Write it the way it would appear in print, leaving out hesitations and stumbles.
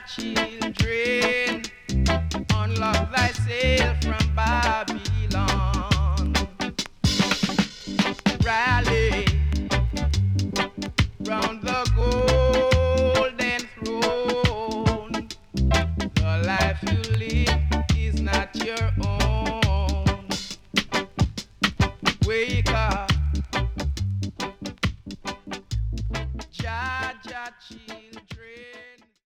children, unlock thyself from Babylon. Rally round the golden throne. The life you live is not your own. Wake up, Jah Jah children.